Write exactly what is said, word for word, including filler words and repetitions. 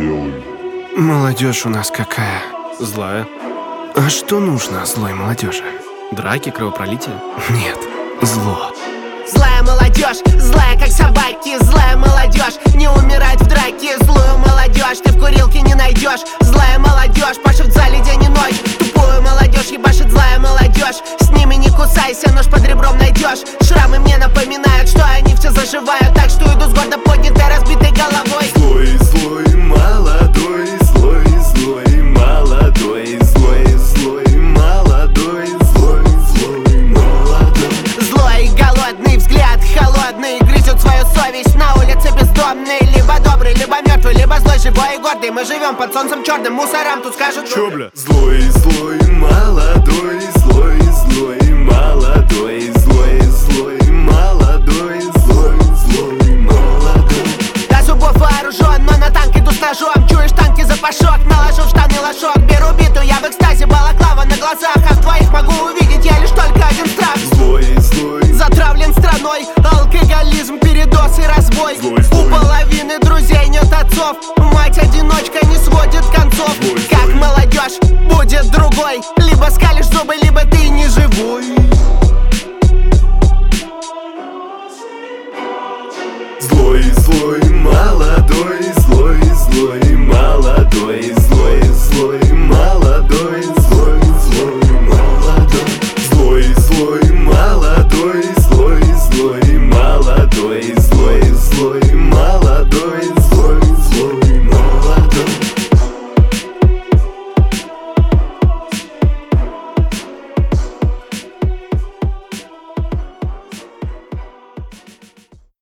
делаем. Молодежь у нас какая? Злая. А что нужно злой молодежи? Драки, кровопролитие? Нет, зло. Злая молодежь, злая как собаки. Злая молодежь, не умирает в драке. Злую молодежь ты в курилке не найдешь. Злая молодежь пашет в зале день и ночь. Тупую молодежь ебашит злая молодежь. С ними не кусайся, нож под ребром найдешь. Шрамы мне напоминают, что они все заживают. Так что иду с гордо поднятой разбитой головой. Злой, злой, молодой. Злой, злой, молодой. Злой, злой, молодой. Злой, злой, молодой. Злой, голодный, взгляд холодный. Грызет свою совесть на улице бездомный. Либо добрый, либо мертвый, либо злой, живой и гордый. Мы живем под солнцем черным, мусорам тут скажут: Чё, бля? Злой, злой, молодой. Злой, злой, молодой. Злой, злой, молодой. Злой, злой, молодой. До зубов вооружен, но на танк иду с ножом. Чуешь танки запашок, наложу в штаны лошок. Беру биту, я в экстазе, балаклава на глазах. А в твоих могу увидеть я лишь только один страх. Злой, злой, Затравлен страной, алкоголизм, передоз и разбой. Злой, злой. У половины друзей нет отцов. Мать-одиночка не сводит концов. Злой, Как злой. молодежь будет другой. Либо скалишь зубы, либо ты не живой. Злой, злой, молодой. Злой, злой, молодой. Злой, злой, молодой.